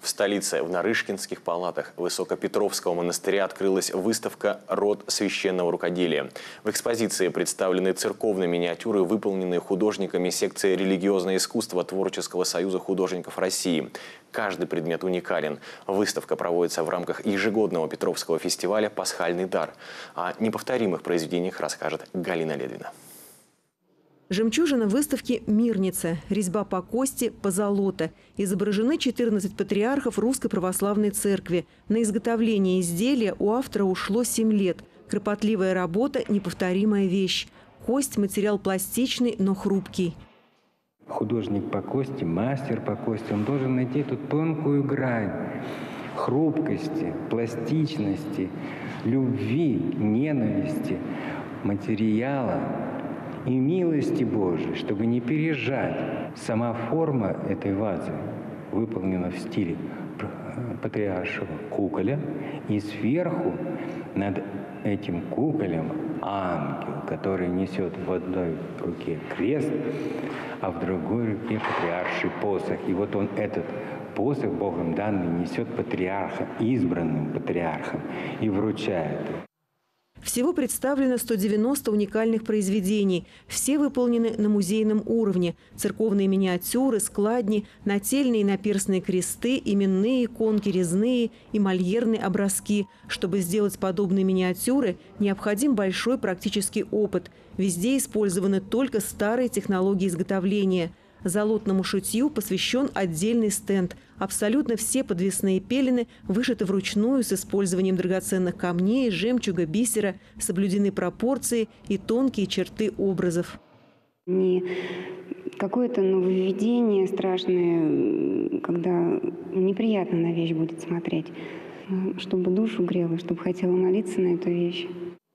В столице, в Нарышкинских палатах Высокопетровского монастыря открылась выставка «Род священного рукоделия». В экспозиции представлены церковные миниатюры, выполненные художниками секции «Религиозное искусство» Творческого союза художников России. Каждый предмет уникален. Выставка проводится в рамках ежегодного Петровского фестиваля «Пасхальный дар». О неповторимых произведениях расскажет Галина Ледвина. Жемчужина выставки «Мирница», резьба по кости, позолота. Изображены 14 патриархов Русской Православной Церкви. На изготовление изделия у автора ушло 7 лет. Кропотливая работа – неповторимая вещь. Кость – материал пластичный, но хрупкий. Художник по кости, мастер по кости, он должен найти эту тонкую грань хрупкости, пластичности, любви, ненависти, материала и милости Божией, чтобы не пережать. Сама форма этой вазы выполнена в стиле патриаршего куколя, и сверху над этим куколем ангел, который несет в одной руке крест, а в другой руке патриарший посох. И вот он, этот посох, Богом данный, несет патриарха, избранным патриархом, и вручает. Всего представлено 190 уникальных произведений. Все выполнены на музейном уровне. Церковные миниатюры, складни, нательные и наперстные кресты, именные иконки, резные и мольерные образки. Чтобы сделать подобные миниатюры, необходим большой практический опыт. Везде использованы только старые технологии изготовления. Золотному шитью посвящен отдельный стенд. Абсолютно все подвесные пелены вышиты вручную с использованием драгоценных камней, жемчуга, бисера, соблюдены пропорции и тонкие черты образов. Не какое-то нововведение страшное, когда неприятно на вещь будет смотреть, чтобы душу грело, чтобы хотела молиться на эту вещь.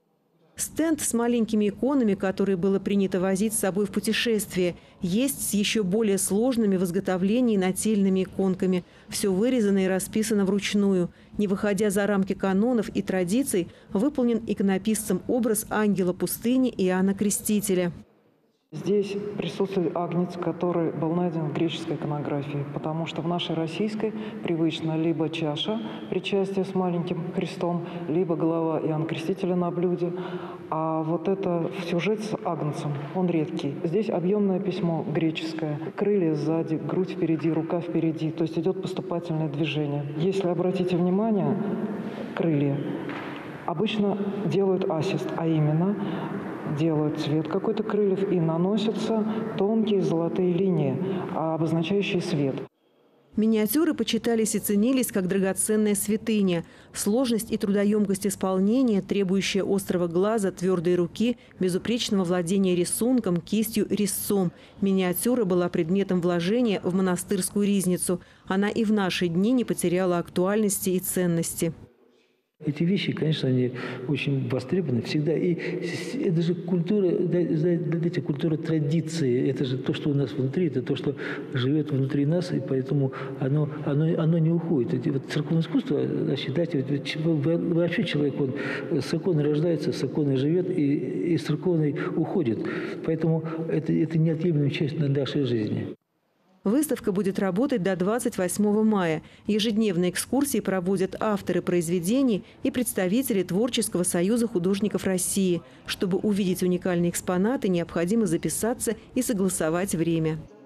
Стенд с маленькими иконами, которые было принято возить с собой в путешествие, есть с еще более сложными в изготовлении нательными иконками. Все вырезано и расписано вручную. Не выходя за рамки канонов и традиций, выполнен иконописцем образ ангела пустыни Иоанна Крестителя. Здесь присутствует агнец, который был найден в греческой иконографии, потому что в нашей российской привычно либо чаша причастия с маленьким крестом, либо голова Иоанна Крестителя на блюде. А вот это сюжет с агнцем, он редкий. Здесь объемное письмо греческое, крылья сзади, грудь впереди, рука впереди, то есть идет поступательное движение. Если обратите внимание, крылья обычно делают ассист, а именно делают цвет какой-то крыльев и наносятся тонкие золотые линии, обозначающие свет. Миниатюры почитались и ценились как драгоценная святыня. Сложность и трудоемкость исполнения, требующая острого глаза, твердой руки, безупречного владения рисунком, кистью, резцом. Миниатюра была предметом вложения в монастырскую ризницу. Она и в наши дни не потеряла актуальности и ценности. Эти вещи, конечно, они очень востребованы всегда. И это же культура, знаете, культура традиции. Это же то, что у нас внутри, это то, что живет внутри нас, и поэтому оно не уходит. Вот церковное искусство, считайте, вообще человек, он с иконой рождается, с иконой живет и с церковной уходит. Поэтому это неотъемлемая часть нашей жизни. Выставка будет работать до 28 мая. Ежедневные экскурсии проводят авторы произведений и представители Творческого союза художников России. Чтобы увидеть уникальные экспонаты, необходимо записаться и согласовать время.